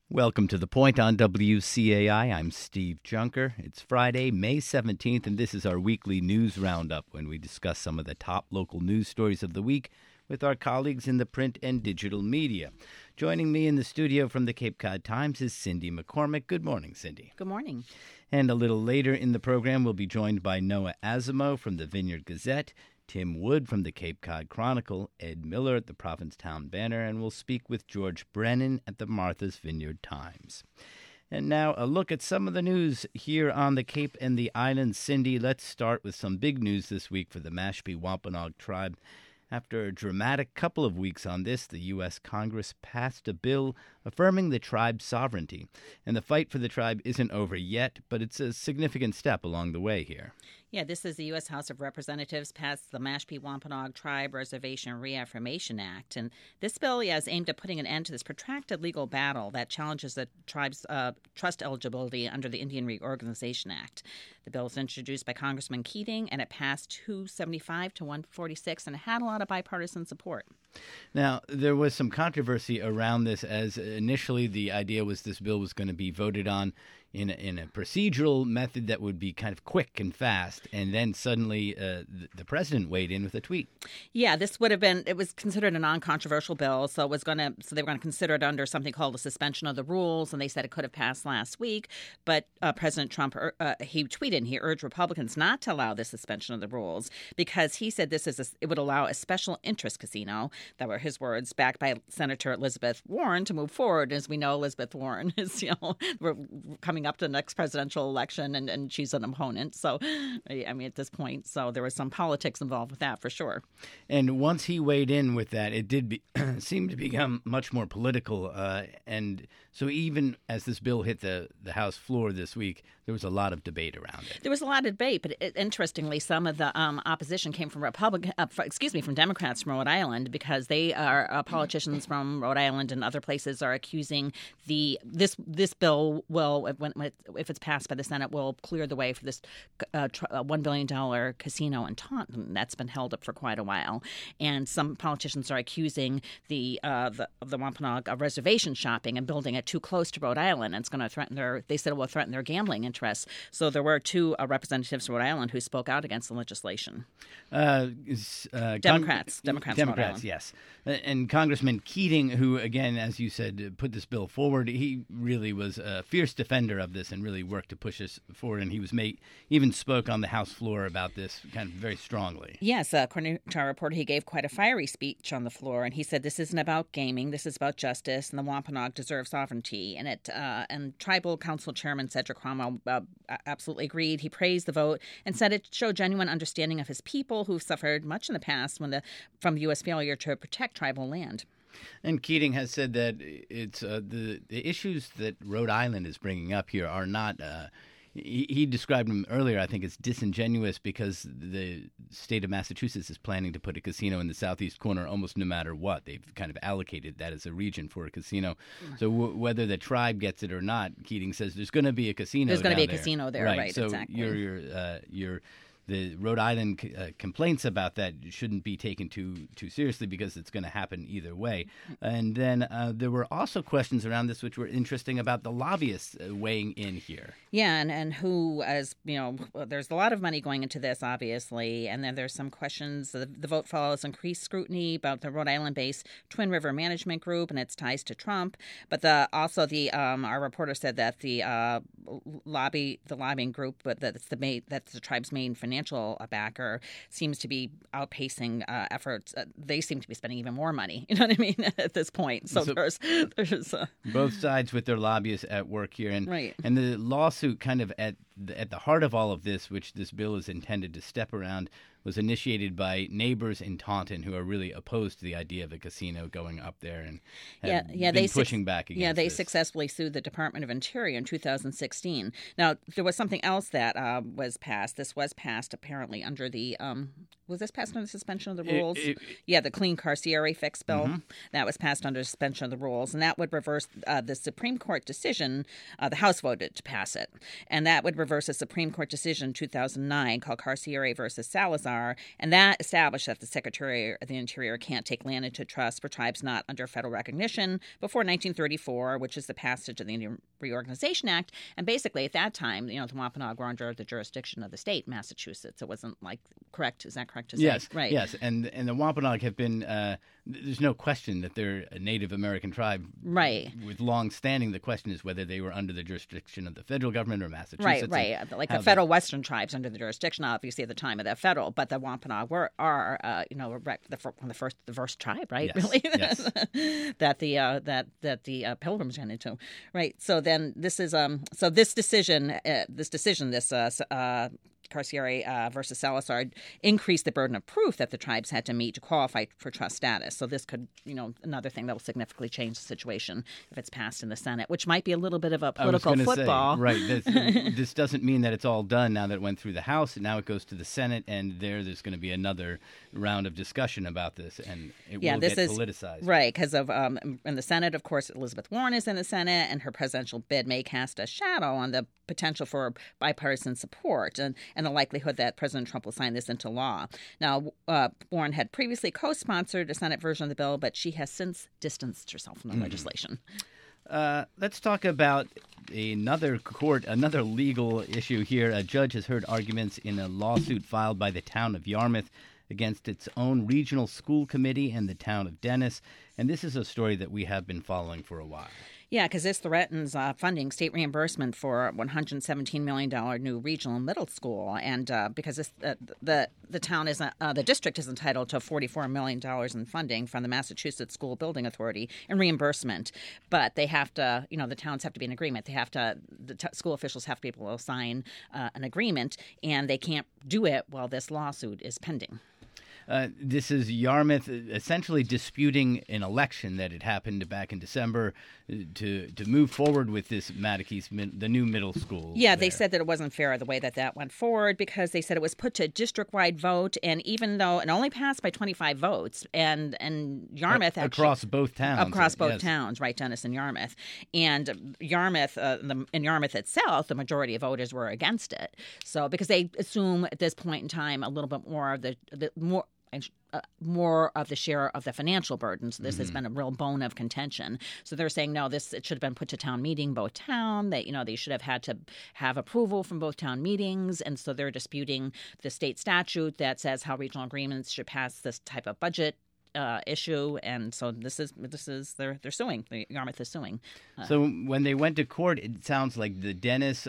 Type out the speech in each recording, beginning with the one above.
Welcome to The Point on WCAI. I'm Steve Junker. It's Friday, May 17th, and this is our weekly news roundup when we discuss some of the top local news stories of the week with our colleagues in the print and digital media. Joining me in the studio from the Cape Cod Times is Cindy McCormick. Good morning, Cindy. Good morning. And a little later in the program, we'll be joined by Noah Azamo from the Vineyard Gazette, Tim Wood from the Cape Cod Chronicle, Ed Miller at the Provincetown Banner, and we'll speak with George Brennan at the Martha's Vineyard Times. And now a look at some of the news here on the Cape and the Islands. Cindy, let's start with some big news this week for the Mashpee Wampanoag tribe. After a dramatic couple of weeks on this, the U.S. Congress passed a bill affirming the tribe's sovereignty. And the fight for the tribe isn't over yet, but it's a significant step along the way here. Yeah, this is the U.S. House of Representatives passed the Mashpee Wampanoag Tribe Reservation Reaffirmation Act. And this bill is aimed at putting an end to this protracted legal battle that challenges the tribe's trust eligibility under the Indian Reorganization Act. The bill was introduced by Congressman Keating, and it passed 275 to 146, and it had a lot of bipartisan support. Now, there was some controversy around this, as initially the idea was this bill was going to be voted on in a procedural method that would be kind of quick and fast, and then suddenly the president weighed in with a tweet. Yeah, this would have been, it was considered a non-controversial bill, so they were going to consider it under something called a suspension of the rules, and they said it could have passed last week, but President Trump, he tweeted and he urged Republicans not to allow this suspension of the rules because he said it would allow a special interest casino, that were his words, backed by Senator Elizabeth Warren to move forward. As we know, Elizabeth Warren is, we're coming up to the next presidential election, and she's an opponent. So, I mean, at this point, so there was some politics involved with that for sure. And once he weighed in with that, it did seem to become much more political. And so even as this bill hit the House floor this week, there was a lot of debate around it. There was a lot of debate, but interestingly, some of the opposition came from from Democrats from Rhode Island, because they are politicians from Rhode Island and other places are accusing this bill will, if it's passed by the Senate, will clear the way for this $1 billion casino in Taunton that's been held up for quite a while. And some politicians are accusing the Wampanoag of reservation shopping and building it too close to Rhode Island. And it's going to threaten their gambling interests. So there were two representatives from Rhode Island who spoke out against the legislation. Democrats, yes. And Congressman Keating, who, again, as you said, put this bill forward, he really was a fierce defender of this and really worked to push this forward. And he was even spoke on the House floor about this kind of very strongly. Yes, according to our reporter, he gave quite a fiery speech on the floor, and he said this isn't about gaming, this is about justice, and the Wampanoag deserve sovereignty. And Tribal Council Chairman Cedric Cromwell absolutely agreed. He praised the vote and said it showed genuine understanding of his people who've suffered much in the past from U.S. failure to protect tribal land. And Keating has said that it's the issues that Rhode Island is bringing up here are not. He described them earlier, I think, as disingenuous because the state of Massachusetts is planning to put a casino in the southeast corner almost no matter what. They've kind of allocated that as a region for a casino. So whether the tribe gets it or not, Keating says there's going to be a casino. There's going to be a there. casino there, right? So exactly. The Rhode Island complaints about that shouldn't be taken too seriously because it's going to happen either way. And then there were also questions around this which were interesting about the lobbyists weighing in here. Yeah, and who, as you know, there's a lot of money going into this, obviously, and then there's some questions. The vote follows increased scrutiny about the Rhode Island-based Twin River Management Group and its ties to Trump. But our reporter said that the lobbying group, but that's the tribe's main financial backer, seems to be outpacing efforts. They seem to be spending even more money. You know what I mean? At this point, so there's both sides with their lobbyists at work here, and right. And the lawsuit kind of at the heart of all of this, which this bill is intended to step around, was initiated by neighbors in Taunton who are really opposed to the idea of a casino going up there and have been pushing back against Yeah, they this. Successfully sued the Department of Interior in 2016. Now, there was something else that was passed. This was passed apparently under the was this passed under suspension of the rules? The Clean Carcieri Fix bill. Mm-hmm. That was passed under suspension of the rules, and that would reverse the Supreme Court decision. The House voted to pass it, and that would reverse a Supreme Court decision in 2009 called Carcieri versus Salazar, Salazar, and that established that the Secretary of the Interior can't take land into trust for tribes not under federal recognition before 1934, which is the passage of the Indian Reorganization Act. And basically, at that time, the Wampanoag were under the jurisdiction of the state, Massachusetts. It wasn't correct. Is that correct to say? Yes, right. Yes, and the Wampanoag have been. There's no question that they're a Native American tribe, right? With long standing. The question is whether they were under the jurisdiction of the federal government or Massachusetts. Right. Like the federal Western tribes under the jurisdiction, obviously, at the time of that federal, but the Wampanoag are the first tribe, right? Yes, really, yes. that the Pilgrims ran into, right? So then this is this decision. Carcieri versus Salazar increased the burden of proof that the tribes had to meet to qualify for trust status. So this could, another thing that will significantly change the situation if it's passed in the Senate, which might be a little bit of a political football. Say, right. This doesn't mean that it's all done now that it went through the House, and now it goes to the Senate, and there's going to be another round of discussion about this, and it will get politicized. Right, because of in the Senate, of course, Elizabeth Warren is in the Senate, and her presidential bid may cast a shadow on the potential for bipartisan support and the likelihood that President Trump will sign this into law. Now, Warren had previously co-sponsored a Senate version of the bill, but she has since distanced herself from the legislation. Let's talk about another legal issue here. A judge has heard arguments in a lawsuit filed by the town of Yarmouth against its own regional school committee and the town of Dennis. And this is a story that we have been following for a while. Yeah, because this threatens funding state reimbursement for a $117 million new regional middle school, and because the town is the district is entitled to $44 million in funding from the Massachusetts School Building Authority in reimbursement, but they have to, the towns have to be in agreement. They have to, school officials have to be able to sign an agreement, and they can't do it while this lawsuit is pending. This is Yarmouth essentially disputing an election that had happened back in December to move forward with this Mattakese, the new middle school. Yeah, they said that it wasn't fair the way that went forward because they said it was put to district-wide vote, and even though it only passed by 25 votes, and Yarmouth actually... Across both towns. Across both towns, right, Dennis and Yarmouth. And Yarmouth, in Yarmouth itself, the majority of voters were against it. So because they assume at this point in time a little bit more of more of the share of the financial burden. So this has been a real bone of contention. So they're saying, no, it should have been put to town meeting, both town. They should have had to have approval from both town meetings. And so they're disputing the state statute that says how regional agreements should pass this type of budget issue, and so they're suing. Yarmouth is suing. So when they went to court, it sounds like the Dennis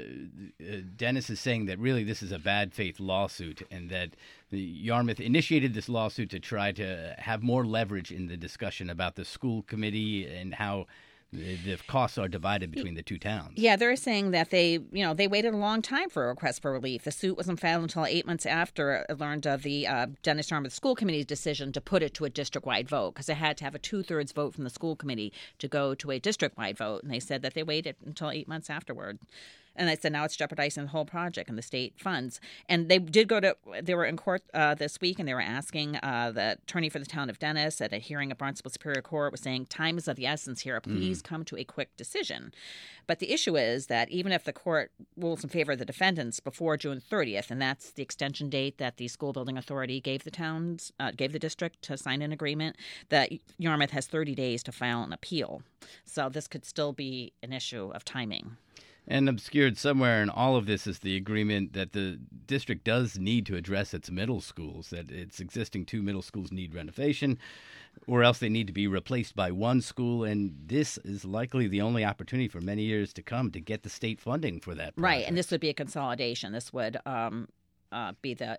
is saying that really this is a bad faith lawsuit, and that the Yarmouth initiated this lawsuit to try to have more leverage in the discussion about the school committee and how the costs are divided between the two towns. Yeah, they're saying that they waited a long time for a request for relief. The suit wasn't filed until 8 months after it learned of the Dennis Yarmouth School Committee's decision to put it to a district-wide vote, because it had to have a 2/3 vote from the school committee to go to a district-wide vote. And they said that they waited until 8 months afterward. And I said, now it's jeopardizing the whole project and the state funds. And they were in court this week, and they were asking the attorney for the town of Dennis at a hearing at Barnstable Superior Court was saying, time is of the essence here. Please come to a quick decision. But the issue is that even if the court rules in favor of the defendants before June 30th, and that's the extension date that the school building authority gave the district to sign an agreement, that Yarmouth has 30 days to file an appeal. So this could still be an issue of timing. And obscured somewhere in all of this is the agreement that the district does need to address its middle schools, that its existing 2 middle schools need renovation, or else they need to be replaced by one school. And this is likely the only opportunity for many years to come to get the state funding for that project. Right, and this would be a consolidation. This would be the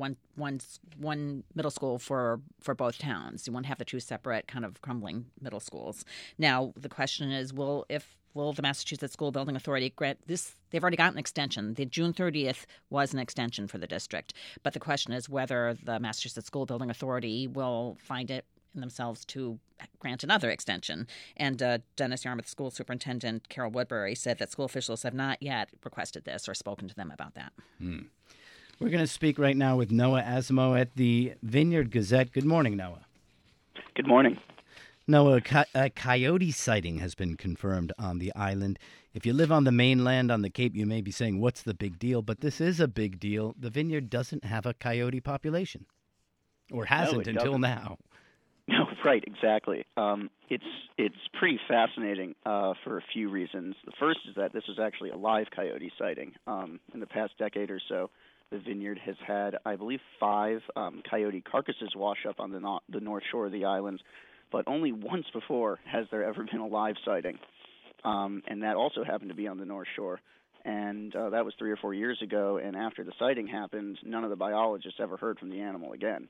one middle school for both towns. You won't have the 2 separate kind of crumbling middle schools. Now the question is, will the Massachusetts School Building Authority grant this? They've already got an extension. The June 30th was an extension for the district. But the question is whether the Massachusetts School Building Authority will find it in themselves to grant another extension. And Dennis Yarmouth School Superintendent Carol Woodbury said that school officials have not yet requested this or spoken to them about that. We're going to speak right now with Noah Asimo at the Vineyard Gazette. Good morning, Noah. Good morning. No, a coyote sighting has been confirmed on the island. If you live on the mainland on the Cape, you may be saying, what's the big deal? But this is a big deal. The Vineyard doesn't have a coyote population, or hasn't until now. No, right, exactly. It's pretty fascinating for a few reasons. The first is that this was actually a live coyote sighting. In the past decade or so, the Vineyard has had, I believe, 5 coyote carcasses wash up on the north shore of the island, but only once before has there ever been a live sighting, and that also happened to be on the north shore. And that was 3 or 4 years ago, and after the sighting happened, none of the biologists ever heard from the animal again.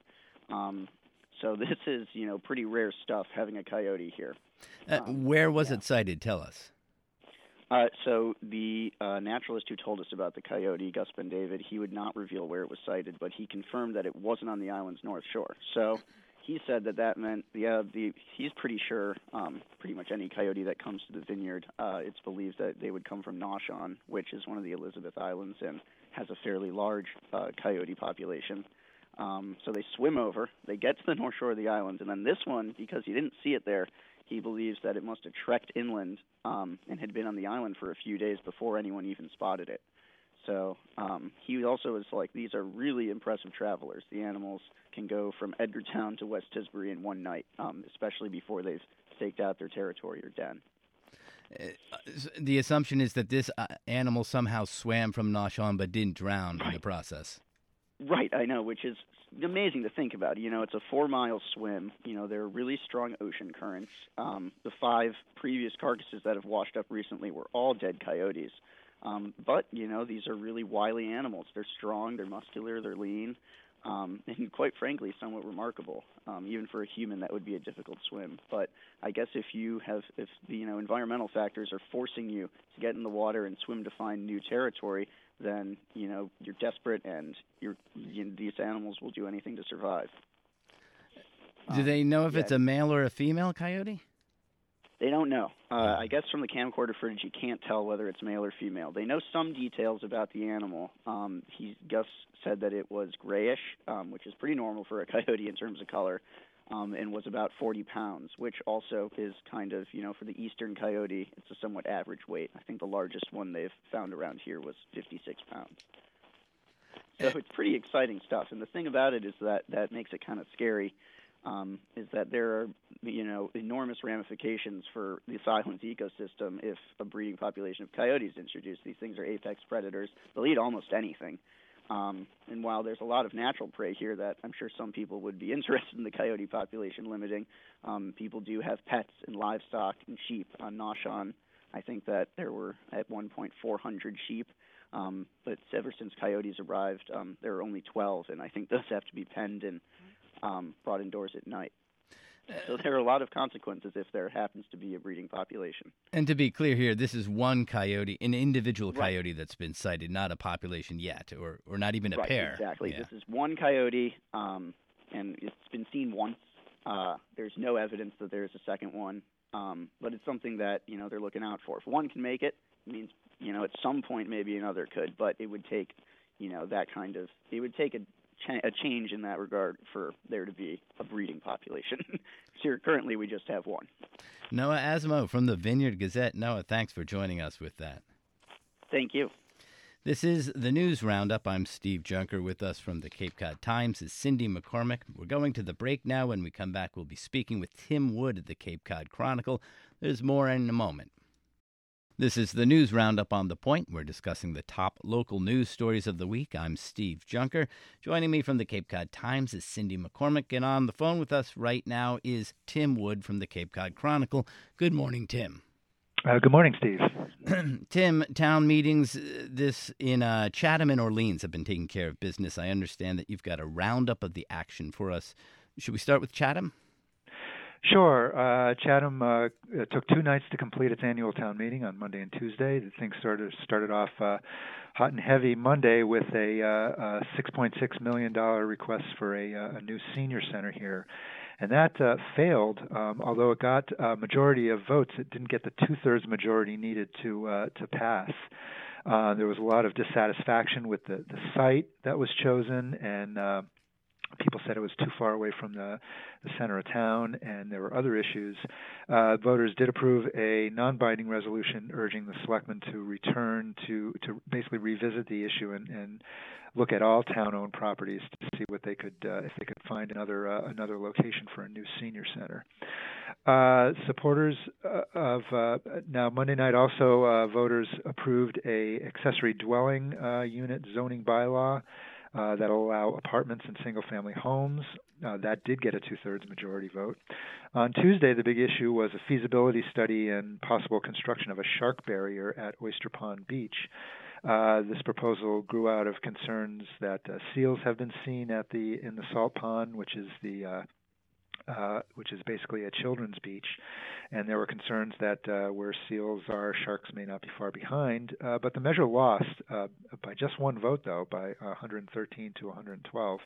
So this is, pretty rare stuff, having a coyote here. Where was it sighted? Tell us. So the naturalist who told us about the coyote, Gus Ben-David, he would not reveal where it was sighted, but he confirmed that it wasn't on the island's north shore. So he said that meant, he's pretty sure pretty much any coyote that comes to the Vineyard, it's believed that they would come from Noshawn, which is one of the Elizabeth Islands and has a fairly large coyote population. So they swim over, they get to the north shore of the island, and then this one, because he didn't see it there, he believes that it must have trekked inland and had been on the island for a few days before anyone even spotted it. So he also is like, these are really impressive travelers. The animals can go from Edgartown to West Tisbury in one night, especially before they've staked out their territory or den. The assumption is that this animal somehow swam from Noshawn but didn't drown in the process. Right, I know, which is amazing to think about. It's a 4-mile swim. There are really strong ocean currents. The 5 previous carcasses that have washed up recently were all dead coyotes. But, these are really wily animals. They're strong, they're muscular, they're lean, and quite frankly, somewhat remarkable. Even for a human, that would be a difficult swim. But I guess if the environmental factors are forcing you to get in the water and swim to find new territory, then you're desperate, and these animals will do anything to survive. Do they know if it's a male or a female coyote? They don't know. I guess from the camcorder footage, you can't tell whether it's male or female. They know some details about the animal. Gus said that it was grayish, which is pretty normal for a coyote in terms of color, and was about 40 pounds, which also is kind of, for the eastern coyote, it's a somewhat average weight. I think the largest one they've found around here was 56 pounds. So it's pretty exciting stuff. And the thing about it is that makes it kind of scary, is that there are, enormous ramifications for this island's ecosystem if a breeding population of coyotes is introduced. These things are apex predators. They'll eat almost anything. And while there's a lot of natural prey here that I'm sure some people would be interested in the coyote population limiting, people do have pets and livestock and sheep on Noshawn. I think that there were at one point 400 sheep, but ever since coyotes arrived, there are only 12, and I think those have to be penned and brought indoors at night. So there are a lot of consequences if there happens to be a breeding population. And to be clear here, this is one coyote, an individual coyote that's been sighted, not a population yet, or not even a pair. Exactly. Yeah. This is one coyote, and it's been seen once. There's no evidence that there's a second one, but it's something that they're looking out for. If one can make it, it means at some point maybe another could, but it would take it would take a change in that regard for there to be a breeding population. Here, currently, we just have one. Noah Asimo from the Vineyard Gazette. Noah, thanks for joining us with that. Thank you. This is the News Roundup. I'm Steve Junker. With us from the Cape Cod Times is Cindy McCormick. We're going to the break now. When we come back, we'll be speaking with Tim Wood at the Cape Cod Chronicle. There's more in a moment. This is the News Roundup on The Point. We're discussing the top local news stories of the week. I'm Steve Junker. Joining me from the Cape Cod Times is Cindy McCormick. And on the phone with us right now is Tim Wood from the Cape Cod Chronicle. Good morning, Tim. Good morning, Steve. Tim, town meetings this in Chatham and Orleans have been taking care of business. I understand that you've got a roundup of the action for us. Should we start with Chatham? Sure. Chatham took 2 nights to complete its annual town meeting on Monday and Tuesday. The thing started off hot and heavy Monday with a $6.6 million request for a new senior center here. And that failed, although it got a majority of votes. It didn't get the 2/3 majority needed to pass. There was a lot of dissatisfaction with the site that was chosen, and People said it was too far away from the center of town, and there were other issues. Voters did approve a non-binding resolution urging the selectmen to return to basically revisit the issue and look at all town-owned properties to see what they could if they could find another location for a new senior center. Supporters of now Monday night also voters approved a accessory dwelling unit zoning bylaw that'll allow apartments and single-family homes. That did get a 2/3 majority vote. On Tuesday, the big issue was a feasibility study and possible construction of a shark barrier at Oyster Pond Beach. This proposal grew out of concerns that seals have been seen in the salt pond, which is basically a children's beach, and there were concerns that where seals are, sharks may not be far behind. But the measure lost by just one vote, though, by 113 to 112.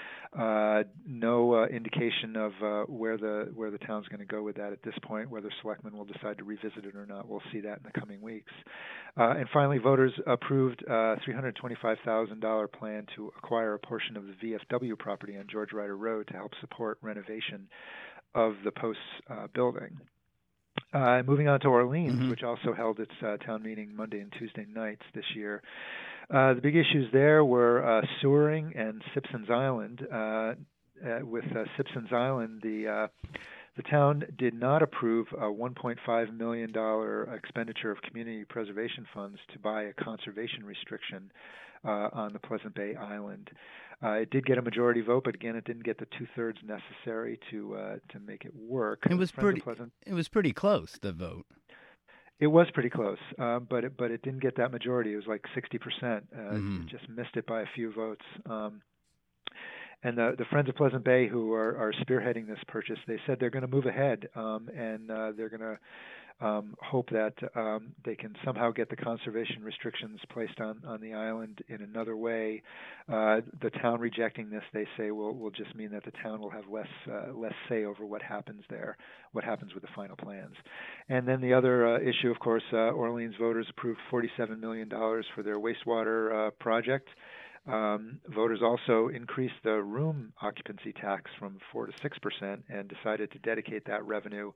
No indication of where the town's going to go with that at this point. Whether selectmen will decide to revisit it or not, we'll see that in the coming weeks. And finally, voters approved a $325,000 plan to acquire a portion of the VFW property on George Ryder Road to help support renovation of the Post's building. Moving on to Orleans, which also held its town meeting Monday and Tuesday nights this year. The big issues there were sewering and Simpsons Island. With Simpsons Island, the town did not approve a $1.5 million expenditure of community preservation funds to buy a conservation restriction on the Pleasant Bay Island. It did get a majority vote, but again, it didn't get the 2/3 necessary to make it work. It was pretty close, the vote. It was pretty close, but it didn't get that majority. It was like 60%. It just missed it by a few votes. And the Friends of Pleasant Bay, who are spearheading this purchase, they said they're going to move ahead, and they're going to hope that they can somehow get the conservation restrictions placed on the island in another way. The town rejecting this, they say, will just mean that the town will have less say over what happens there, what happens with the final plans. And then the other issue, of course, Orleans voters approved $47 million for their wastewater project. Voters also increased the room occupancy tax from 4% to 6% and decided to dedicate that revenue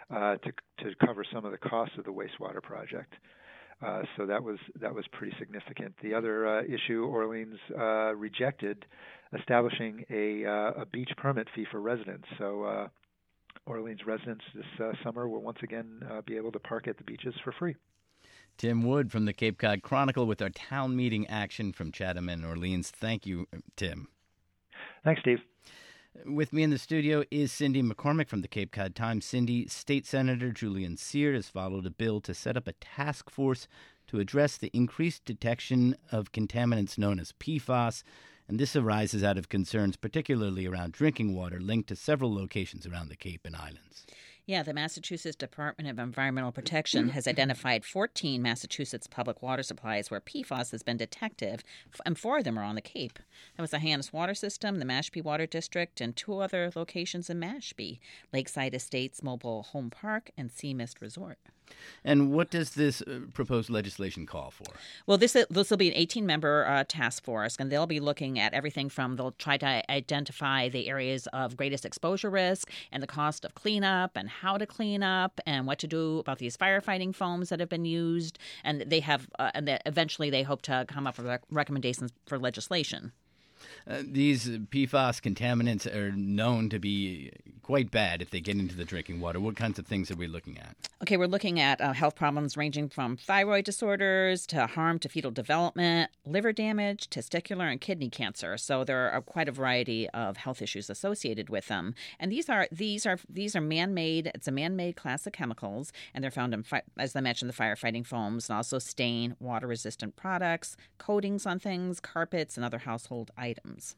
to cover some of the costs of the wastewater project. So that was pretty significant. The other issue, Orleans rejected establishing a beach permit fee for residents. So Orleans residents this summer will once again be able to park at the beaches for free. Tim Wood from the Cape Cod Chronicle with our town meeting action from Chatham and Orleans. Thank you, Tim. Thanks, Steve. With me in the studio is Cindy McCormick from the Cape Cod Times. Cindy, State Senator Julian Cyr has followed a bill to set up a task force to address the increased detection of contaminants known as PFAS, and this arises out of concerns particularly around drinking water linked to several locations around the Cape and Islands. Yeah, the Massachusetts Department of Environmental Protection has identified 14 Massachusetts public water supplies where PFAS has been detected, and 4 of them are on the Cape. That was the Hyannis Water System, the Mashpee Water District, and 2 other locations in Mashpee, Lakeside Estates Mobile Home Park and Sea Mist Resort. And what does this proposed legislation call for? Well, this will be an 18-member task force, and they'll be looking at everything from they'll try to identify the areas of greatest exposure risk and the cost of cleanup and how to clean up and what to do about these firefighting foams that have been used. And they have, and eventually they hope to come up with recommendations for legislation. These PFAS contaminants are known to be quite bad if they get into the drinking water. What kinds of things are we looking at? Okay, we're looking at health problems ranging from thyroid disorders to harm to fetal development, liver damage, testicular and kidney cancer. So there are quite a variety of health issues associated with them. And these are man-made. It's a man-made class of chemicals, and they're found in, as I mentioned, the firefighting foams, and also stain, water-resistant products, coatings on things, carpets, and other household items.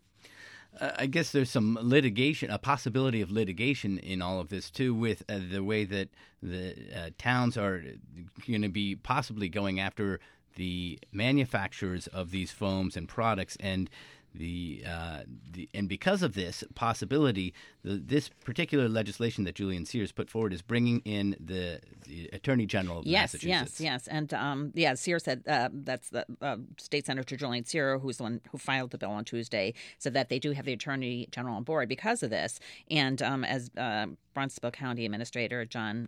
I guess there's some litigation, a possibility of litigation in all of this, too, with the way that the towns are going to be possibly going after the manufacturers of these foams and products. And And because of this possibility, this particular legislation that Julian Sears put forward is bringing in the Attorney General of Massachusetts. Yes. And Sears said that's the State Senator Julian Sears, who's the one who filed the bill on Tuesday, said that they do have the Attorney General on board because of this. And as Barnstable County Administrator John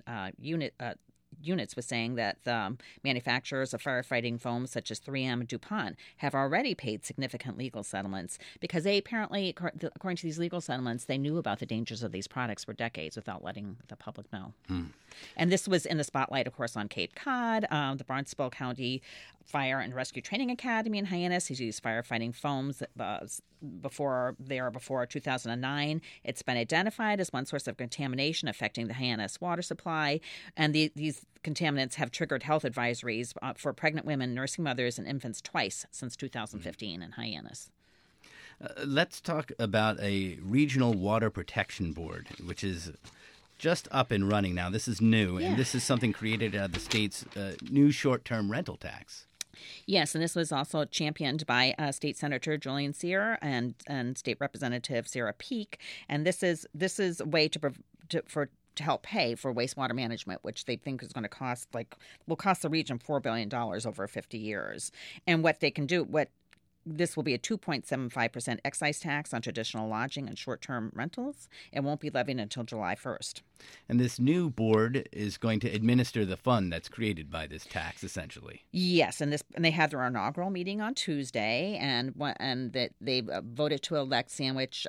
Units was saying that the manufacturers of firefighting foam such as 3M and DuPont have already paid significant legal settlements because they apparently, according to these legal settlements, they knew about the dangers of these products for decades without letting the public know. And this was in the spotlight, of course, on Cape Cod. The Barnstable County Fire and Rescue Training Academy in Hyannis has used firefighting foams before 2009. It's been identified as one source of contamination affecting the Hyannis water supply, and these contaminants have triggered health advisories for pregnant women, nursing mothers, and infants twice since 2015 in Hyannis. Let's talk about a regional water protection board, which is just up and running now. This is new, and this is something created out of the state's new short-term rental tax. Yes, and this was also championed by State Senator Julian Sears and State Representative Sarah Peake. And this is a way to help pay for wastewater management, which they think is going to will cost the region $4 billion over 50 years. And what they can do, this will be a 2.75% excise tax on traditional lodging and short-term rentals. It won't be levied until July 1st. And this new board is going to administer the fund that's created by this tax, essentially. Yes, and they had their inaugural meeting on Tuesday, and that they voted to elect Sandwich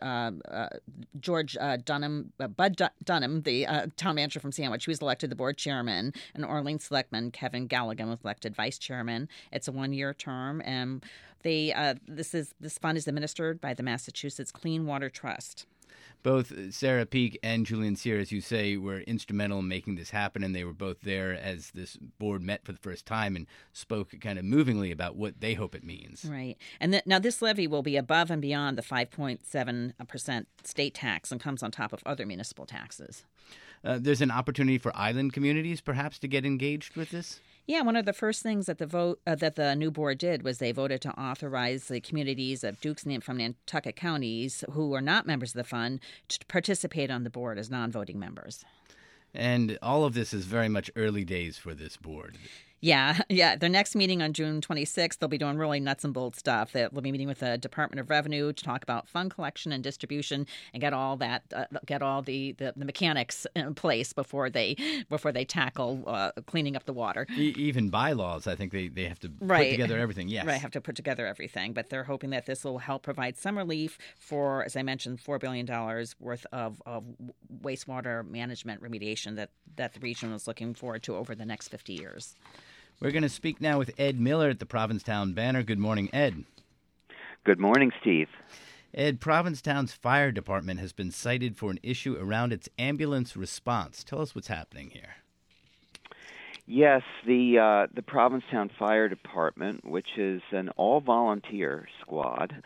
George Dunham, Bud Dunham, the town manager from Sandwich. He was elected the board chairman, and Orleans Selectman Kevin Galligan was elected vice chairman. It's a one-year term, and this fund is administered by the Massachusetts Clean Water Trust. Both Sarah Peake and Julian Sears, as you say, were instrumental in making this happen, and they were both there as this board met for the first time and spoke kind of movingly about what they hope it means. Right. And now this levy will be above and beyond the 5.7% state tax and comes on top of other municipal taxes. There's an opportunity for island communities, perhaps, to get engaged with this? Yeah, one of the first things that the new board did was they voted to authorize the communities of Dukes and from Nantucket counties who are not members of the fund to participate on the board as non-voting members. And all of this is very much early days for this board. Yeah. Their next meeting on June 26th, they'll be doing really nuts and bolts stuff. They'll be meeting with the Department of Revenue to talk about fund collection and distribution and get all the mechanics in place before they tackle cleaning up the water. Even bylaws, I think they have to put together everything. Yes, right, have to put together everything. But they're hoping that this will help provide some relief for, as I mentioned, $4 billion worth of wastewater management remediation that the region is looking forward to over the next 50 years. We're going to speak now with Ed Miller at the Provincetown Banner. Good morning, Ed. Good morning, Steve. Ed, Provincetown's fire department has been cited for an issue around its ambulance response. Tell us what's happening here. Yes, the Provincetown Fire Department, which is an all-volunteer squad,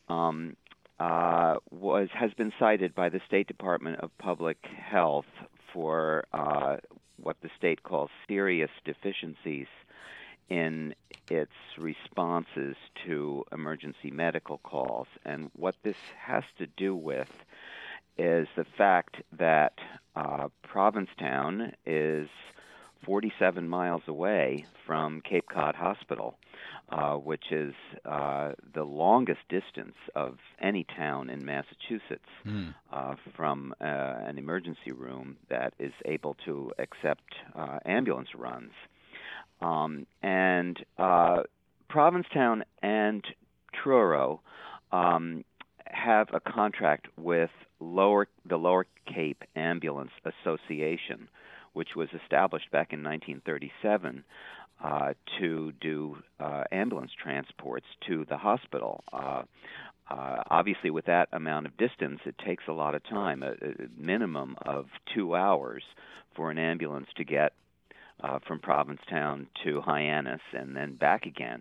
has been cited by the State Department of Public Health for what the state calls serious deficiencies in its responses to emergency medical calls. And what this has to do with is the fact that Provincetown is 47 miles away from Cape Cod Hospital, which is the longest distance of any town in Massachusetts from an emergency room that is able to accept ambulance runs. And Provincetown and Truro have a contract with the Lower Cape Ambulance Association, which was established back in 1937 to do ambulance transports to the hospital. Obviously, with that amount of distance, it takes a lot of time, a minimum of 2 hours for an ambulance to get from Provincetown to Hyannis and then back again.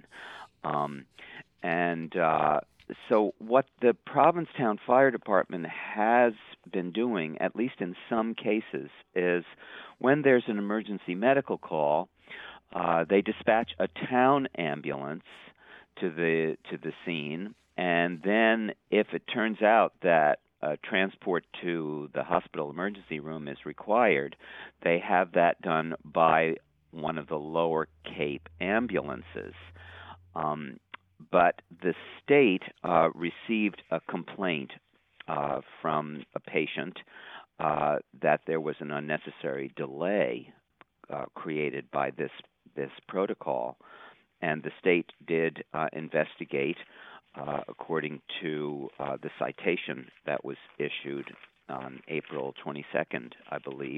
So what the Provincetown Fire Department has been doing, at least in some cases, is when there's an emergency medical call, they dispatch a town ambulance to the scene, And then if it turns out that transport to the hospital emergency room is required, they have that done by one of the Lower Cape ambulances. But the state received a complaint from a patient that there was an unnecessary delay created by this protocol, and the state did investigate according to the citation that was issued on April 22nd, I believe.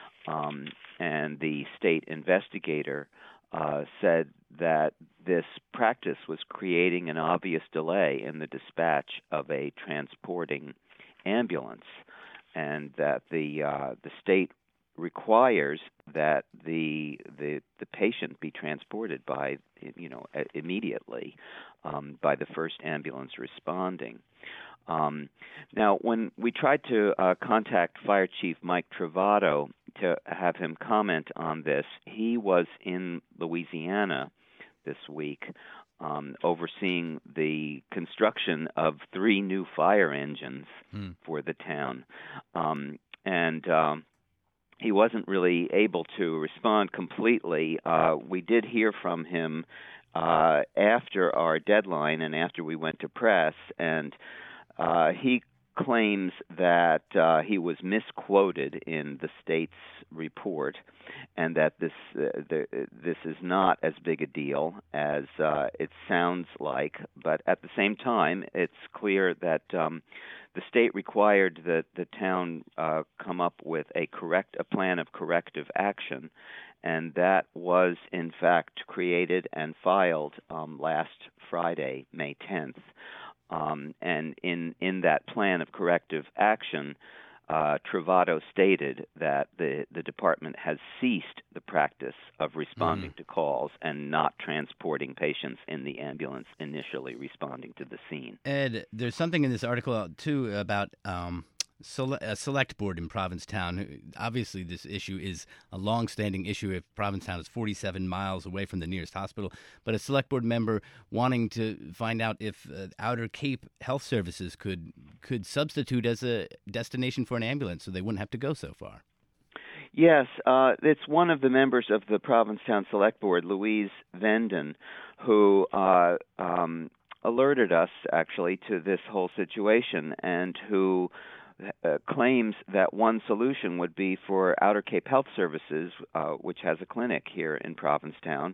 And the state investigator said that this practice was creating an obvious delay in the dispatch of a transporting ambulance, and that the state requires that the patient be transported by immediately by the first ambulance responding. Now, when we tried to contact Fire Chief Mike Trovato to have him comment on this, he was in Louisiana this week overseeing the construction of 3 new fire engines for the town. And he wasn't really able to respond completely. We did hear from him after our deadline and after we went to press, and he claims that he was misquoted in the state's report, and that this is not as big a deal as it sounds like. But at the same time, it's clear that the state required that the town come up with a plan of corrective action, and that was in fact created and filed last Friday, May 10th. And in that plan of corrective action, Trovato stated that the department has ceased the practice of responding to calls and not transporting patients in the ambulance initially responding to the scene. Ed, there's something in this article, too, about a select board in Provincetown. Obviously, this issue is a long-standing issue if Provincetown is 47 miles away from the nearest hospital, but a select board member wanting to find out if Outer Cape Health Services could substitute as a destination for an ambulance so they wouldn't have to go so far. Yes, it's one of the members of the Provincetown Select Board, Louise Venden, who alerted us, actually, to this whole situation, and who claims that one solution would be for Outer Cape Health Services, which has a clinic here in Provincetown,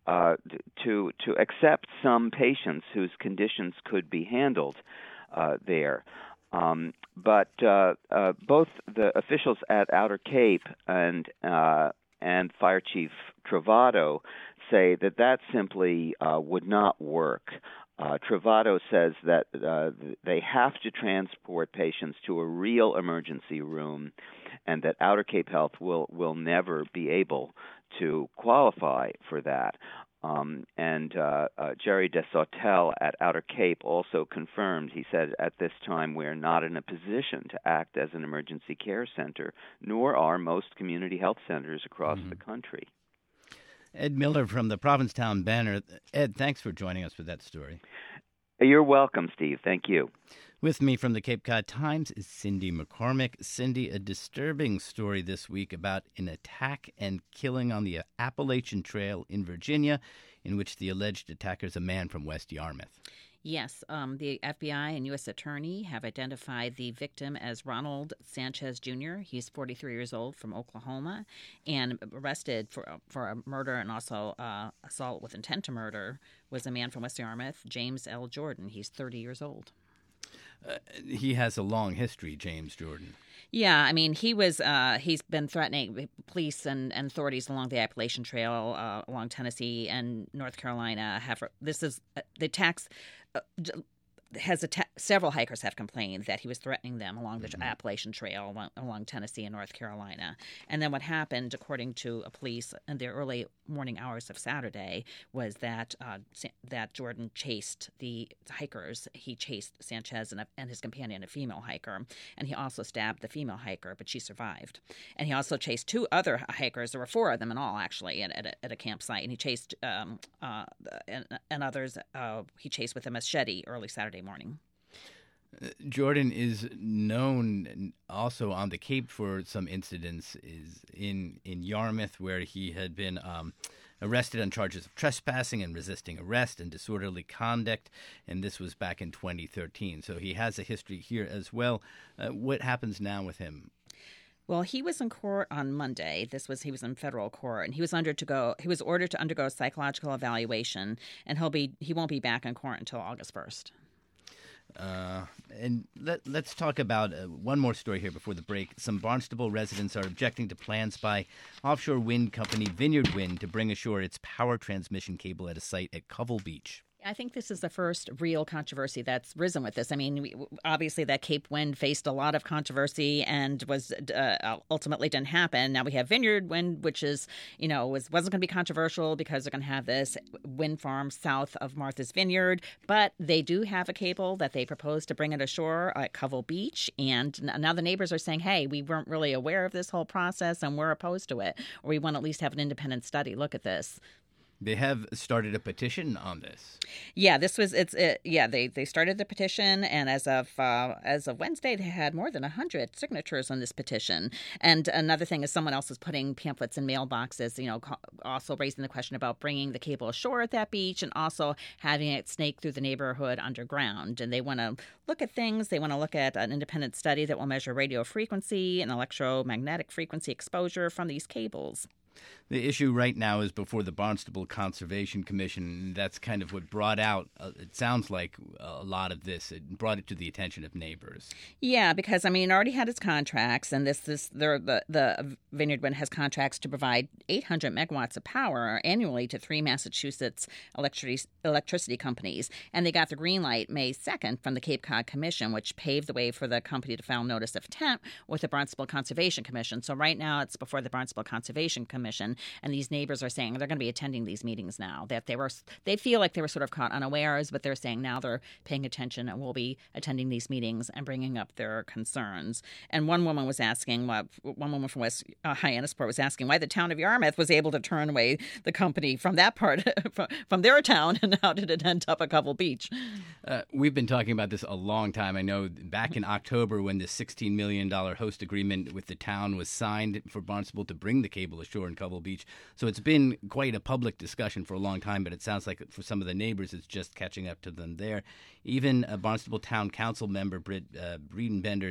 to accept some patients whose conditions could be handled there. But both the officials at Outer Cape and Fire Chief Trovato say that simply would not work. Trovato says that they have to transport patients to a real emergency room, and that Outer Cape Health will never be able to qualify for that. And Jerry DeSautel at Outer Cape also confirmed, he said, at this time we're not in a position to act as an emergency care center, nor are most community health centers across the country. Ed Miller from the Provincetown Banner. Ed, thanks for joining us with that story. You're welcome, Steve. Thank you. With me from the Cape Cod Times is Cindy McCormick. Cindy, a disturbing story this week about an attack and killing on the Appalachian Trail in Virginia, in which the alleged attacker is a man from West Yarmouth. Yes, the FBI and U.S. Attorney have identified the victim as Ronald Sanchez Jr. He's 43 years old from Oklahoma, and arrested for a murder and also assault with intent to murder was a man from West Yarmouth, James L. Jordan. He's 30 years old. He has a long history, James Jordan. Yeah, I mean, he's been threatening police and authorities along the Appalachian Trail, along Tennessee and North Carolina. The attacks. Several hikers have complained that he was threatening them along the Appalachian Trail along Tennessee and North Carolina. And then what happened, according to police in the early morning hours of Saturday, was that Jordan chased the hikers. He chased Sanchez and his companion, a female hiker, and he also stabbed the female hiker, but she survived. And he also chased 2 other hikers. There were 4 of them in all, actually, at a campsite. And he chased and others. He chased with a machete early Saturday Monday morning. Jordan is known also on the Cape for some incidents is in Yarmouth, where he had been arrested on charges of trespassing and resisting arrest and disorderly conduct, and this was back in 2013. So he has a history here as well. What happens now with him? Well, he was in court on Monday. He was in federal court, and he was ordered to undergo psychological evaluation, and he won't be back in court until August 1st. And let's talk about one more story here before the break. Some Barnstable residents are objecting to plans by offshore wind company Vineyard Wind to bring ashore its power transmission cable at a site at Covell Beach. I think this is the first real controversy that's risen with this. I mean, obviously that Cape Wind faced a lot of controversy and was ultimately didn't happen. Now we have Vineyard Wind, which is, wasn't going to be controversial because they're going to have this wind farm south of Martha's Vineyard. But they do have a cable that they propose to bring it ashore at Covell Beach. And now the neighbors are saying, hey, we weren't really aware of this whole process and we're opposed to it. Or we want to at least have an independent study look at this. They have started a petition on this. Yeah, they started the petition, and as of Wednesday, they had more than 100 signatures on this petition. And another thing is someone else is putting pamphlets in mailboxes, also raising the question about bringing the cable ashore at that beach and also having it snake through the neighborhood underground. And they want to look at things. They want to look at an independent study that will measure radio frequency and electromagnetic frequency exposure from these cables. The issue right now is before the Barnstable Conservation Commission. That's kind of what brought out, it sounds like, a lot of this. It brought it to the attention of neighbors. Yeah, because, it already had its contracts, and the Vineyard Wind has contracts to provide 800 megawatts of power annually to 3 Massachusetts electricity companies. And they got the green light May 2nd from the Cape Cod Commission, which paved the way for the company to file notice of intent with the Barnstable Conservation Commission. So right now it's before the Barnstable Conservation Commission. And these neighbors are saying they're going to be attending these meetings now, that they feel like they were sort of caught unawares, but they're saying now they're paying attention and will be attending these meetings and bringing up their concerns. And one woman from West Hyannisport was asking why the town of Yarmouth was able to turn away the company from that part, from their town, and how did it end up at Covell Beach? We've been talking about this a long time. I know back in October when the $16 million host agreement with the town was signed for Barnstable to bring the cable ashore in Covell Beach. So it's been quite a public discussion for a long time, but it sounds like for some of the neighbors it's just catching up to them there. Even a Barnstable Town Council member, Britt Breedenbender,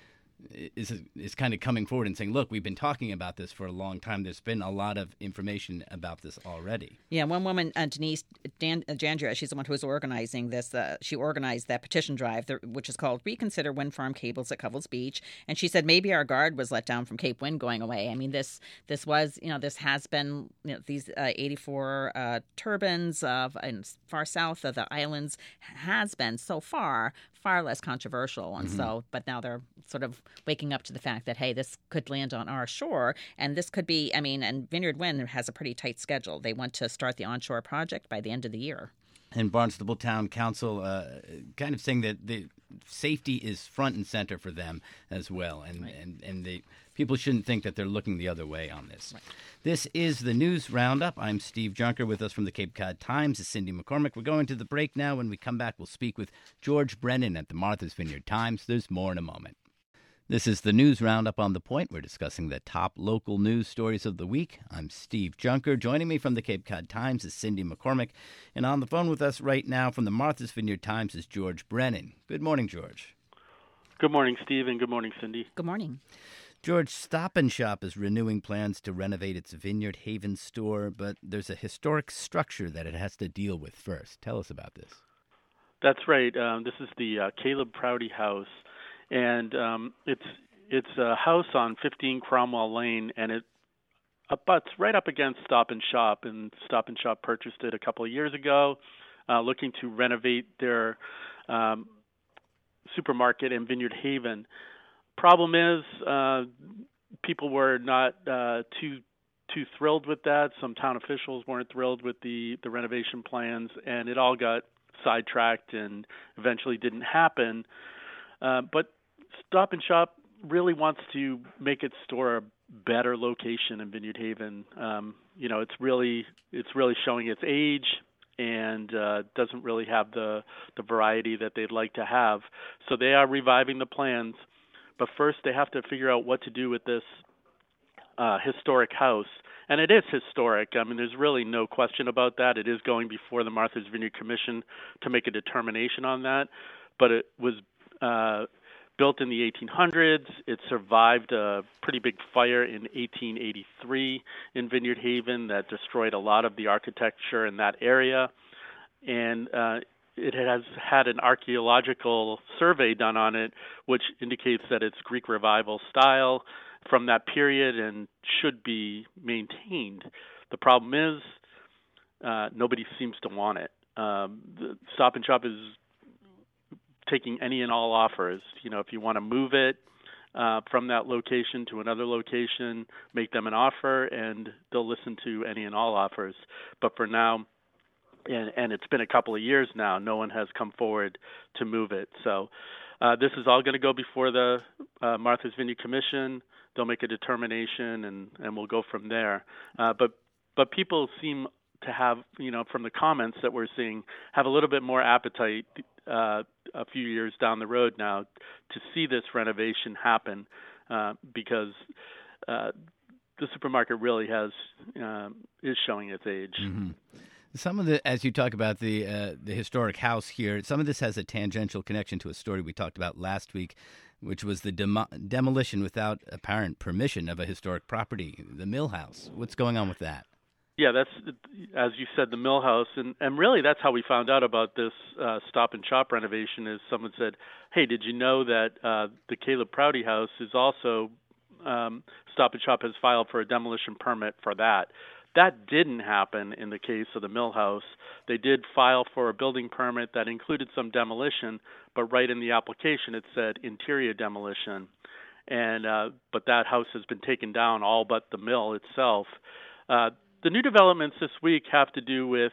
is kind of coming forward and saying, look, we've been talking about this for a long time. There's been a lot of information about this already. Yeah, one woman, Denise Jandria, she's the one who was organizing this. She organized that petition drive, which is called Reconsider Wind Farm Cables at Covell Beach. And she said maybe our guard was let down from Cape Wind going away. I mean, this has been, these 84 turbines far south of the islands has been so far less controversial. And so, but now they're sort of waking up to the fact that, hey, this could land on our shore. And this could be, and Vineyard Wind has a pretty tight schedule. They want to start the onshore project by the end of the year. And Barnstable Town Council kind of saying that the safety is front and center for them as well. And, right. and the people shouldn't think that they're looking the other way on this. Right. This is the News Roundup. I'm Steve Junker. With us from the Cape Cod Times is Cindy McCormick. We're going to the break now. When we come back, we'll speak with George Brennan at the Martha's Vineyard Times. There's more in a moment. This is the News Roundup on The Point. We're discussing the top local news stories of the week. I'm Steve Junker. Joining me from the Cape Cod Times is Cindy McCormick. And on the phone with us right now from the Martha's Vineyard Times is George Brennan. Good morning, George. Good morning, Steve, and good morning, Cindy. Good morning. George, Stop & Shop is renewing plans to renovate its Vineyard Haven store, but there's a historic structure that it has to deal with first. Tell us about this. That's right. This is the Caleb Prouty House. And it's a house on 15 Cromwell Lane, and it abuts right up against Stop & Shop. And Stop & Shop purchased it a couple of years ago, looking to renovate their supermarket in Vineyard Haven. Problem is, people were not too thrilled with that. Some town officials weren't thrilled with the renovation plans, and it all got sidetracked and eventually didn't happen. But Stop & Shop really wants to make its store a better location in Vineyard Haven. It's really showing its age. and doesn't really have the variety that they'd like to have. So they are reviving the plans, but first they have to figure out what to do with this historic house. And it is historic. I mean, there's really no question about that. It is going before the Martha's Vineyard Commission to make a determination on that. But it was built in the 1800s. It survived a pretty big fire in 1883 in Vineyard Haven that destroyed a lot of the architecture in that area. And it has had an archaeological survey done on it, which indicates that it's Greek Revival style from that period and should be maintained. The problem is nobody seems to want it. The Stop and Shop is taking any and all offers. You know, if you want to move it from that location to another location, make them an offer, and they'll listen to any and all offers. But for now, and it's been a couple of years now, no one has come forward to move it. So this is all going to go before the Martha's Vineyard Commission. They'll make a determination, and we'll go from there. But people seem to have, you know, from the comments that we're seeing, have a little bit more appetite a few years down the road now to see this renovation happen because the supermarket really is showing its age. Mm-hmm. Some of the, as you talk about the historic house here, some of this has a tangential connection to a story we talked about last week, which was the demolition without apparent permission of a historic property, the Mill House. What's going on with that? Yeah, that's, as you said, the Mill House. And really that's how we found out about this Stop and Shop renovation is someone said, hey, did you know that the Caleb Prouty House is also, Stop and Shop has filed for a demolition permit for that. That didn't happen in the case of the Mill House. They did file for a building permit that included some demolition, but right in the application it said interior demolition. And but that house has been taken down, all but the mill itself. The new developments this week have to do with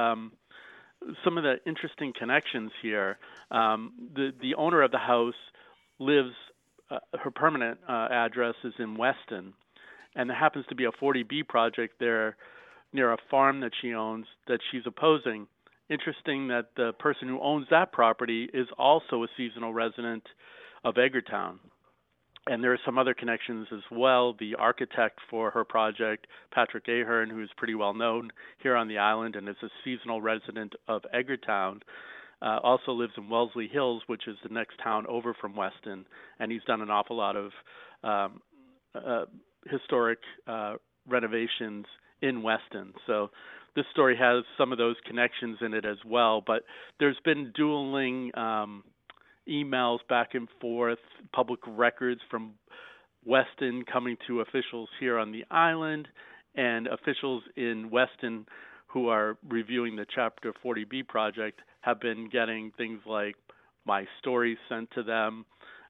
some of the interesting connections here. The owner of the house lives, her permanent address is in Weston. And there happens to be a 40B project there near a farm that she owns that she's opposing. Interesting that the person who owns that property is also a seasonal resident of Edgartown. And there are some other connections as well. The architect for her project, Patrick Ahern, who is pretty well known here on the island and is a seasonal resident of Edgartown, also lives in Wellesley Hills, which is the next town over from Weston. And he's done an awful lot of historic renovations in Weston. So this story has some of those connections in it as well. But there's been dueling emails back and forth, public records from Weston coming to officials here on the island, and officials in Weston who are reviewing the Chapter 40B project have been getting things like my stories sent to them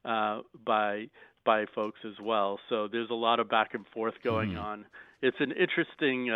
by folks as well. So there's a lot of back and forth going on. It's an interesting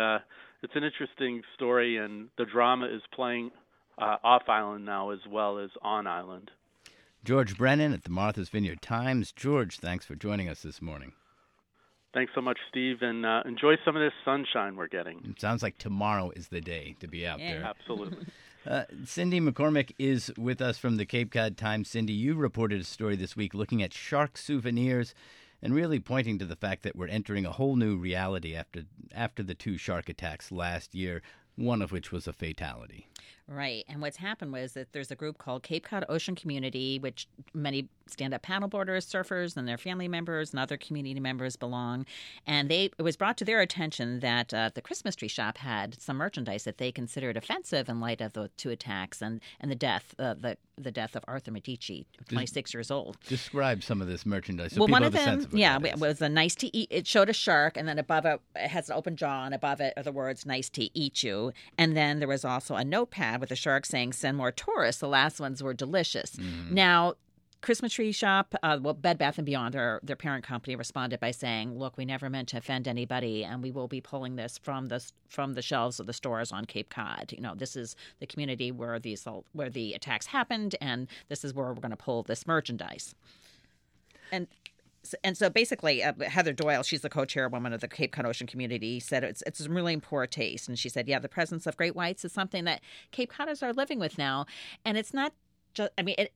story, and the drama is playing off island now as well as on island. George Brennan at the Martha's Vineyard Times. George, thanks for joining us this morning. Thanks so much, Steve, and enjoy some of this sunshine we're getting. It sounds like tomorrow is the day to be out there. Absolutely. Cindy McCormick is with us from the Cape Cod Times. Cindy, you reported a story this week looking at shark souvenirs and really pointing to the fact that we're entering a whole new reality after the 2 shark attacks last year, one of which was a fatality. Right. And what's happened was that there's a group called Cape Cod Ocean Community, which many stand-up paddleboarders, surfers, and their family members and other community members belong. And it was brought to their attention that the Christmas tree shop had some merchandise that they considered offensive in light of the 2 attacks and the death of Arthur Medici, 26 years old. Describe some of this merchandise so well, people one have of a them, sense of what it was a nice to eat. It showed a shark, and then above it has an open jaw, and above it are the words "nice to eat you." And then there was also a notepad with a shark saying, "Send more tourists." The last ones were delicious. Now, Christmas Tree Shop, Bed Bath & Beyond, their parent company, responded by saying, "Look, we never meant to offend anybody, and we will be pulling this from the shelves of the stores on Cape Cod. You know, this is the community where the attacks happened, and this is where we're going to pull this merchandise." And And so basically, Heather Doyle, she's the co-chairwoman of the Cape Cod Ocean Community, said it's really in poor taste. And she said, yeah, the presence of great whites is something that Cape Codders are living with now. And it's not just, I mean,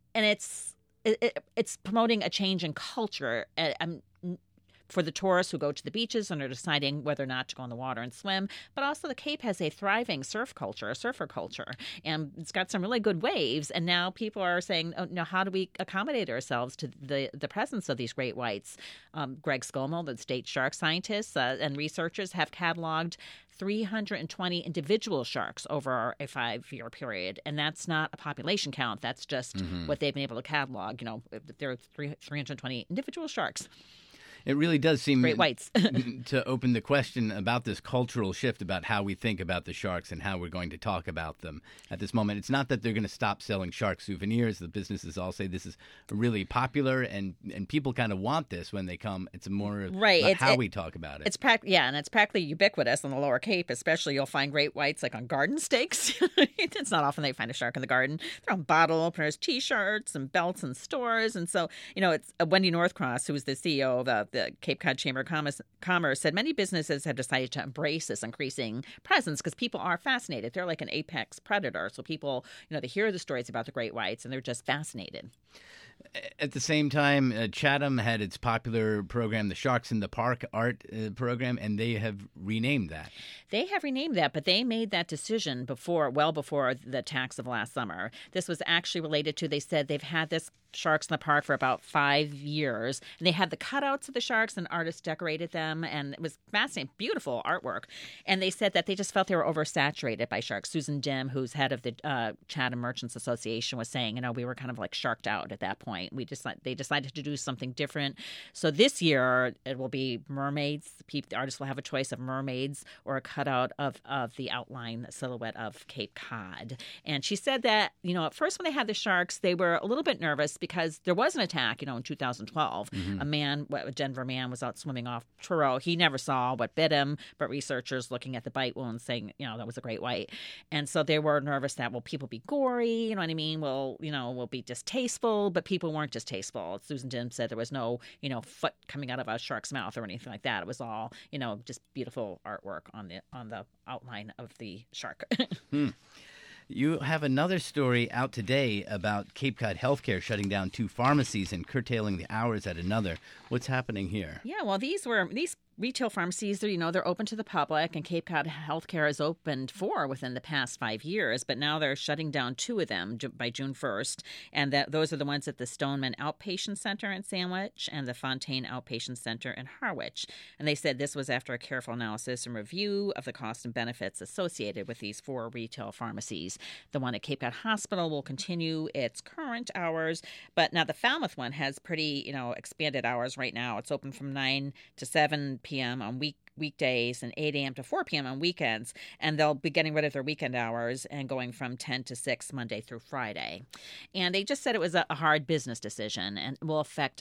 it's promoting a change in culture. For the tourists who go to the beaches and are deciding whether or not to go in the water and swim. But also the Cape has a thriving surfer culture, and it's got some really good waves. And now people are saying, oh, no, how do we accommodate ourselves to the presence of these great whites? Greg Scommel, the state shark scientist and researchers, have cataloged 320 individual sharks over a 5-year period. And that's not a population count. That's just what they've been able to catalog. There are 320 individual sharks. It really does seem great whites to open the question about this cultural shift about how we think about the sharks and how we're going to talk about them at this moment. It's not that they're going to stop selling shark souvenirs. The businesses all say this is really popular, and people kind of want this when they come. It's more about how we talk about it. It's practically ubiquitous on the Lower Cape, especially. You'll find great whites like on garden stakes. It's not often they find a shark in the garden. They're on bottle openers, T-shirts, and belts in stores. And so, it's Wendy Northcross, who is the CEO of the Cape Cod Chamber of Commerce, said many businesses have decided to embrace this increasing presence because people are fascinated. They're like an apex predator. So people, they hear the stories about the great whites and they're just fascinated. At the same time, Chatham had its popular program, the Sharks in the Park art program, and they have renamed that. They have renamed that, but they made that decision well before the attacks of last summer. This was actually related to, they said they've had this Sharks in the Park for about 5 years, and they had the cutouts of the sharks, and artists decorated them, and it was fascinating, beautiful artwork. And they said that they just felt they were oversaturated by sharks. Susan Dim, who's head of the Chatham Merchants Association, was saying, we were kind of like sharked out at that point. They decided to do something different. So this year it will be mermaids. The artists will have a choice of mermaids or a cutout of the outline silhouette of Cape Cod. And she said that at first when they had the sharks, they were a little bit nervous because there was an attack. In 2012, a Denver man was out swimming off Truro. He never saw what bit him, but researchers looking at the bite wounds saying that was a great white. And so they were nervous that will people be gory? You know what I mean? Will be distasteful? But people weren't distasteful. Susan Dim said there was no, foot coming out of a shark's mouth or anything like that. It was all, just beautiful artwork on the outline of the shark. You have another story out today about Cape Cod Healthcare shutting down 2 pharmacies and curtailing the hours at another. What's happening here? Yeah, well, these retail pharmacies, they're open to the public, and Cape Cod Healthcare has opened 4 within the past 5 years, but now they're shutting down 2 of them by June 1st, and those are the ones at the Stoneman Outpatient Center in Sandwich and the Fontaine Outpatient Center in Harwich. And they said this was after a careful analysis and review of the costs and benefits associated with these 4 retail pharmacies. The one at Cape Cod Hospital will continue its current hours, but now the Falmouth one has pretty, expanded hours right now. It's open from 9 to 7 p.m. on weekdays and 8 a.m. to 4 p.m. on weekends, and they'll be getting rid of their weekend hours and going from 10 to 6 Monday through Friday. And they just said it was a hard business decision and will affect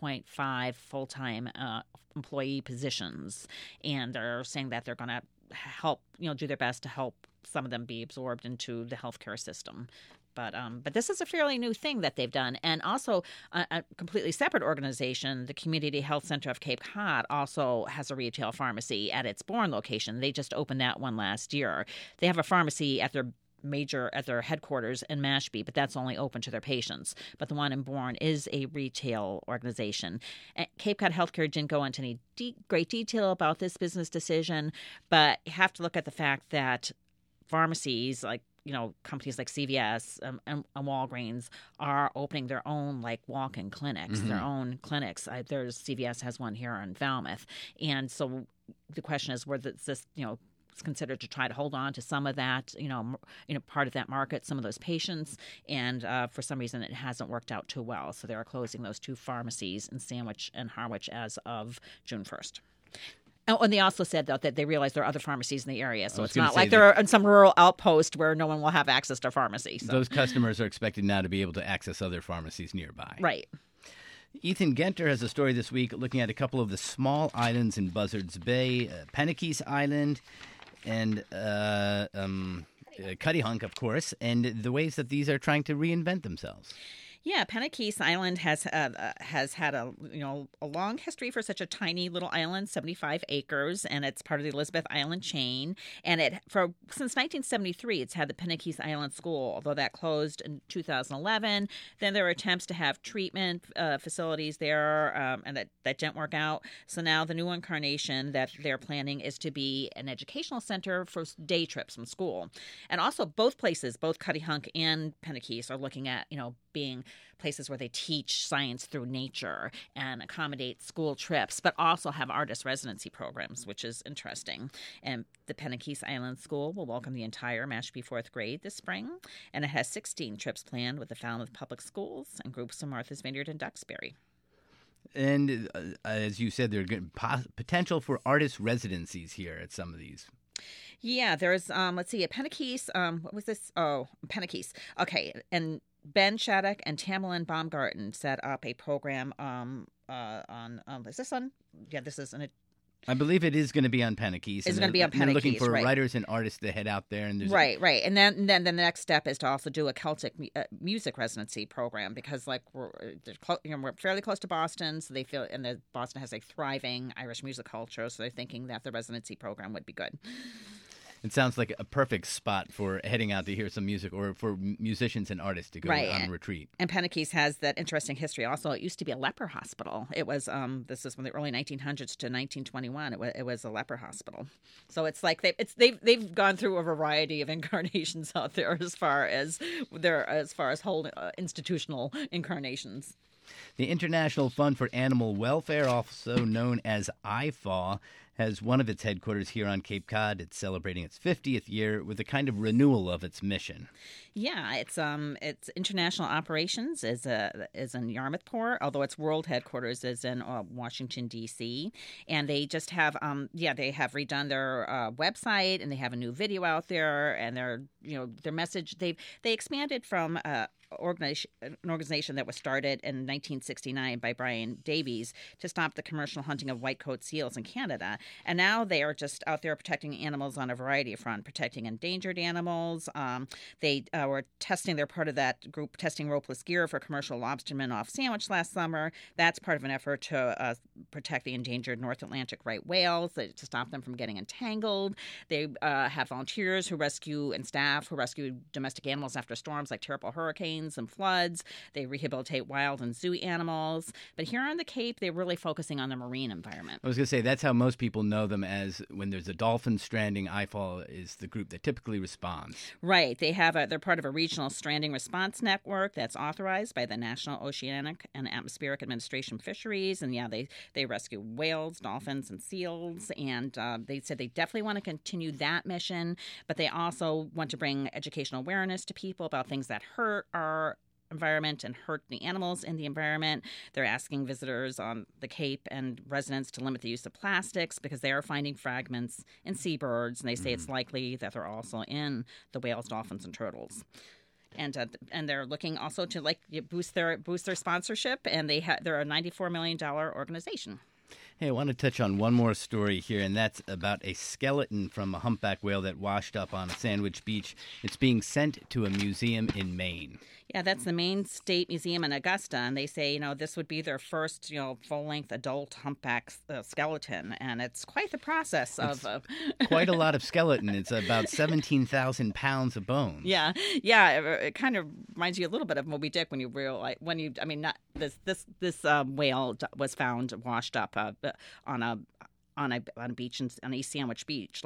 7.5 full-time employee positions, and they're saying that they're going to help, do their best to help some of them be absorbed into the healthcare system. But this is a fairly new thing that they've done. And also a completely separate organization, the Community Health Center of Cape Cod, also has a retail pharmacy at its Bourne location. They just opened that one last year. They have a pharmacy at their headquarters in Mashpee, but that's only open to their patients. But the one in Bourne is a retail organization. Cape Cod Healthcare didn't go into any great detail about this business decision, but you have to look at the fact that pharmacies companies like CVS and Walgreens are opening their own walk-in clinics, their own clinics. CVS has one here in Falmouth. And so the question is whether this, it's considered to try to hold on to some of that, part of that market, some of those patients. And for some reason, it hasn't worked out too well. So they're closing those 2 pharmacies in Sandwich and Harwich as of June 1st. Oh, and they also said, though, that they realize there are other pharmacies in the area. So it's not like they're in some rural outpost where no one will have access to pharmacy. So. Those customers are expected now to be able to access other pharmacies nearby. Right. Ethan Genter has a story this week looking at a couple of the small islands in Buzzards Bay, Penikese Island and Cuttyhunk, of course, and the ways that these are trying to reinvent themselves. Yeah, Penakees Island has had a long history for such a tiny little island, 75 acres, and it's part of the Elizabeth Island chain. And since 1973, it's had the Penakees Island School, although that closed in 2011. Then there were attempts to have treatment facilities there, and that didn't work out. So now the new incarnation that they're planning is to be an educational center for day trips from school. And also both places, both Cuttyhunk and Penakees, are looking at being places where they teach science through nature and accommodate school trips, but also have artist residency programs, which is interesting. And the Penakees Island School will welcome the entire Mashpee fourth grade this spring, and it has 16 trips planned with the Falmouth Public Schools and groups from Martha's Vineyard and Duxbury. And as you said, there's potential for artist residencies here at some of these. Yeah, there's, let's see, at Penakees, what was this? Oh, Penakees. Okay, and Ben Shattuck and Tamerlan Baumgarten set up a program is this on? Yeah, this is an... I believe it is going to be on Penakees. It's going to be on Penakees, they're looking for right. writers and artists to head out there. And right. And then the next step is to also do a Celtic music residency program, because we're fairly close to Boston, so they feel, and Boston has a thriving Irish music culture, so they're thinking that the residency program would be good. It sounds like a perfect spot for heading out to hear some music, or for musicians and artists to go on retreat. And Penakees has that interesting history. Also, it used to be a leper hospital. It was this is from the early 1900s to 1921. It was a leper hospital. So it's like they've gone through a variety of incarnations out there as far as whole institutional incarnations. The International Fund for Animal Welfare, also known as IFAW, has one of its headquarters here on Cape Cod. It's celebrating its 50th year with a kind of renewal of its mission. Yeah, its international operations is in Yarmouthport, although its world headquarters is in Washington D.C. And they just have they have redone their website, and they have a new video out there, and their message they expanded from an organization that was started in 1969 by Brian Davies to stop the commercial hunting of white-coated seals in Canada. And now they are just out there protecting animals on a variety of fronts, protecting endangered animals. They were testing, they're part of that group testing ropeless gear for commercial lobstermen off Sandwich last summer. That's part of an effort to protect the endangered North Atlantic right whales, to stop them from getting entangled. They have volunteers who rescue and staff who rescue domestic animals after storms like terrible hurricanes and floods. They rehabilitate wild and zoo animals. But here on the Cape, they're really focusing on the marine environment. I was going to say, that's how most people know them, as when there's a dolphin stranding, IFAW is the group that typically responds. Right. They're part of a regional stranding response network that's authorized by the National Oceanic and Atmospheric Administration Fisheries. And they rescue whales, dolphins, and seals. And they said they definitely want to continue that mission, but they also want to bring educational awareness to people about things that hurt our environment and hurt the animals in the environment. They're asking visitors on the Cape and residents to limit the use of plastics, because they are finding fragments in seabirds, and they say it's likely that they're also in the whales, dolphins, and turtles. And they're looking also to boost their sponsorship, and they're a $94 million organization. Hey, I want to touch on one more story here, and that's about a skeleton from a humpback whale that washed up on a Sandwich Beach. It's being sent to a museum in Maine. Yeah, that's the Maine State Museum in Augusta, and they say, this would be their first, full-length adult humpback skeleton, and it's quite the process of... quite a lot of skeleton. It's about 17,000 pounds of bones. Yeah, it kind of reminds you a little bit of Moby Dick when you realize, this whale was found washed up on a beach on East Sandwich Beach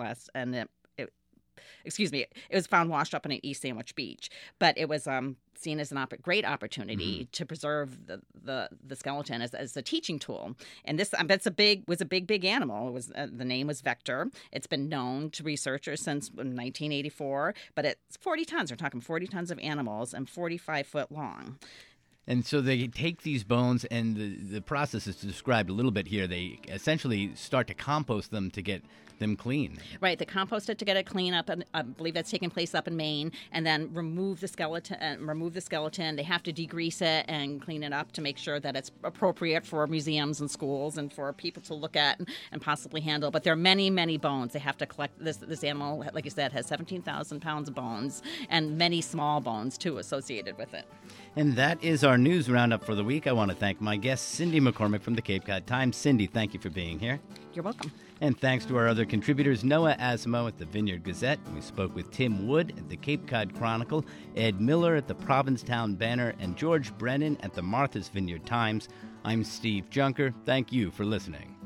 it was found washed up on an East Sandwich Beach, but it was seen as a great opportunity to preserve the skeleton as a teaching tool. And this was a big animal. It was the name was Vector. It's been known to researchers since 1984, but it's 40 tons. We're talking 40 tons of animals and 45 foot long. And so they take these bones, and the process is described a little bit here. They essentially start to compost them to get them clean. Right. They compost it to get it clean up, and I believe that's taking place up in Maine, and then remove the skeleton. They have to degrease it and clean it up to make sure that it's appropriate for museums and schools and for people to look at and possibly handle. But there are many, many bones. They have to collect. This animal, like you said, has 17,000 pounds of bones, and many small bones, too, associated with it. And that is our our news roundup for the week. I want to thank my guest, Cindy McCormick from the Cape Cod Times. Cindy, thank you for being here. You're welcome. And thanks to our other contributors, Noah Asimo at the Vineyard Gazette. We spoke with Tim Wood at the Cape Cod Chronicle, Ed Miller at the Provincetown Banner, and George Brennan at the Martha's Vineyard Times. I'm Steve Junker. Thank you for listening.